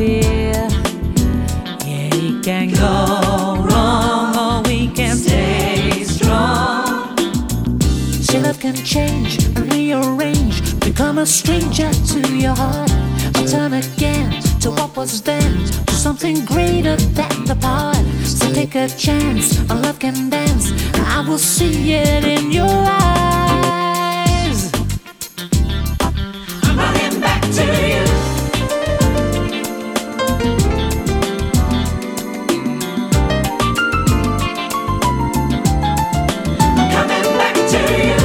fear. Yeah, it can go wrong or we can stay strong. Say love can change and rearrange, become a stranger to your heart, or turn again to what was then, to something greater than the part. So take a chance, our love can dance, I will see it in your eyes. I'm running back to you. I'm coming back to you.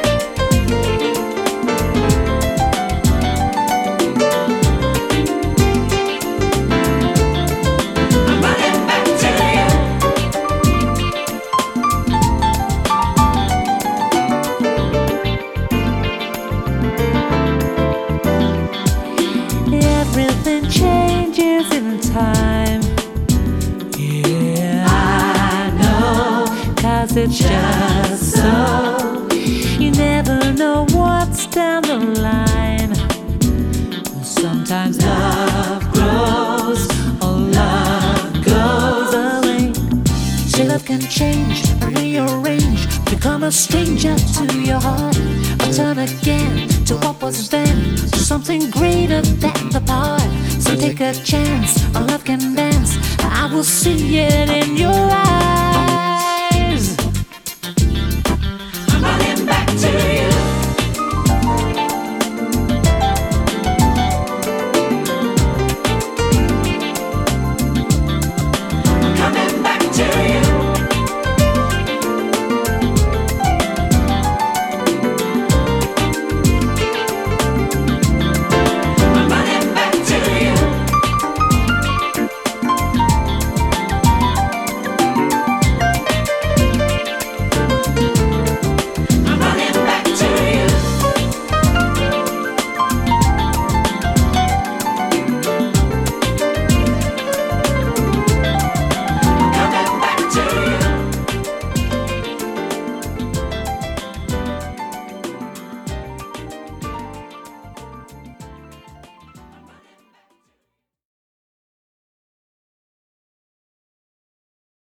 Everything changes in time. Yeah, I know, 'cause it's just so. You never know what's down the line. Sometimes love grows or love goes away. Say love can change, rearrange, become a stranger to your heart, or turn again to what was then, to something greater than the part. So take a chance, our love can dance, I will see it in your eyes. I'm running back to you.